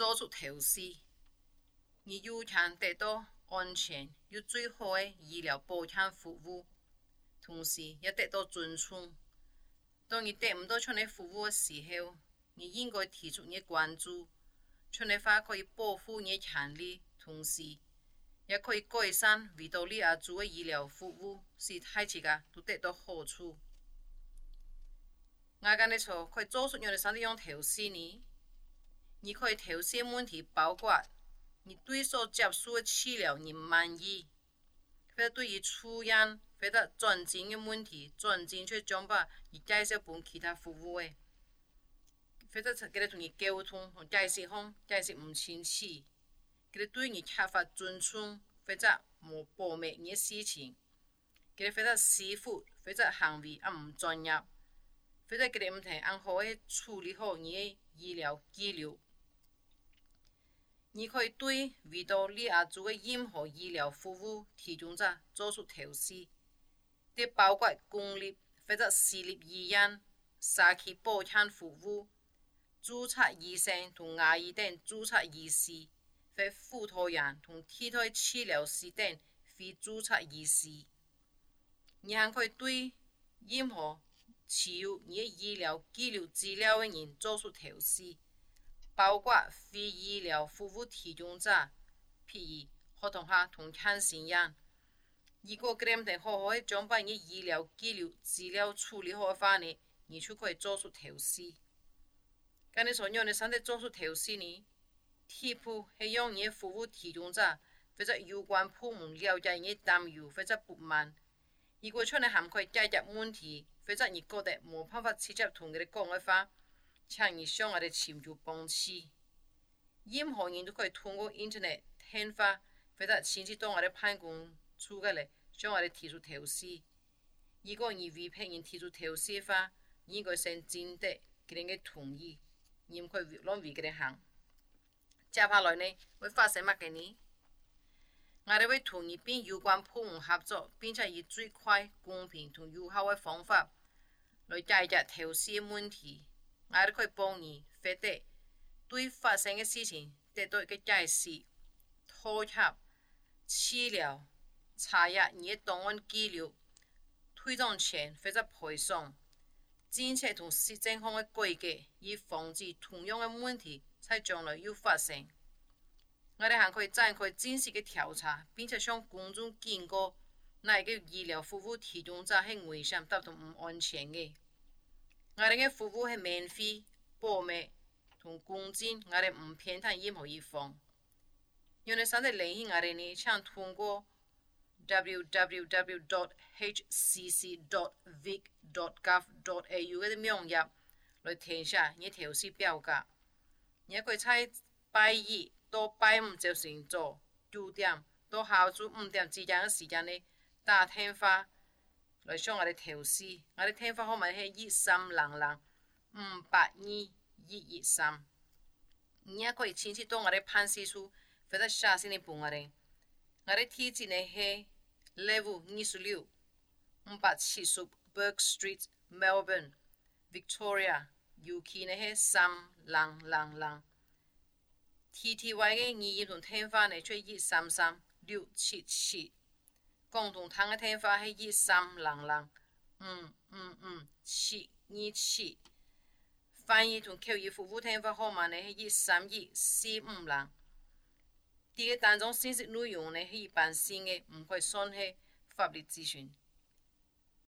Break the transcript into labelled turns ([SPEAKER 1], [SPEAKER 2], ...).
[SPEAKER 1] 做出投资，你有权得到安全又最好的医疗保险服务，同时也得到尊重。当你得唔到这样的服务的时候，你应该提出你的关注，这样的话可以保护你的权利，同时也可以改善维多利亚州的医疗服务，使大家都得到好处。我跟你说，可以做出样的啥子样投资呢？你可以投资的问题包括你对所接受的治疗你满意，或者对于出院或者转诊的问题，转诊却将把你介绍给其他服务的，或者佢哋同你沟通同解释方解释唔清楚，佢哋对你缺乏尊重，或者冇保密你的事情，佢哋或者师傅或者行为啊唔专业，或者佢哋唔同按好的处理好你的医疗记录。你可以对维多利亚州的任何医疗服务提供者做出投资，这包括公立或者私立医院、社区保险服务、注册医生同牙医等注册医师，或辅导员同替代治疗师等非注册医师。你还可以对任何持有你的医疗记录资料的人做出投资，包括非医疗服务提供者，譬如合同下同看心眼。如果佢哋唔定好好的将把你医疗记录资料处理好的话呢，你就可以做出投资。跟你说让你上帝做出投资呢？第一步是让你的服务提供者或者有关部门了解你的担忧或者不满。如果出嚟还可以解决问题，或者你觉得冇办法直接同佢哋讲的话，请你向我哋寻求帮助。任何人都可以通过 internet 电话或者亲自到我哋办公处嘅嚟向我哋提出投资。如果你为别人提出投资的话，你应该先征得佢哋嘅同意，你唔可以乱为佢哋行。接下来呢会发生乜嘅呢？我哋會同意并有关部门合作，并且以最快、公平同有效的方法来解决投资的问题。我哋可以帮你获得对发生的事情得到一个解释、妥协、治疗、查阅你的档案记录、退账钱或者赔偿、政策同实政方的改革，以防止同样的问题在将来又发生。我哋还可以展开正式嘅调查，并且向公众警告哪一个医疗服务提供者系危险达同唔安全嘅。我哋嘅服务系免费、保密同公正，我哋唔偏袒任何一方。要你上帝联系我哋呢，请通过 www.hcc.vic.gov.au 嘅网页来填写你投资表格。你也可以在拜二到拜五就晨早9点到下午5点之间嘅时间呢，打电话来向我哋投资。我哋电话号码系1300-582-113。你也可以亲自到我哋办事处或者写信嚟俾我哋。我哋地址呢系 Level 26 570 Burke Street Melbourne Victoria UK 呢系3000。TTY 嘅語言同電話呢，出133-677，共同通嘅電話係130-555-727，翻譯同口語服務電話號碼呢係131-450。啲嘅單種信息內容呢係一般性嘅，唔可以算係法律諮詢。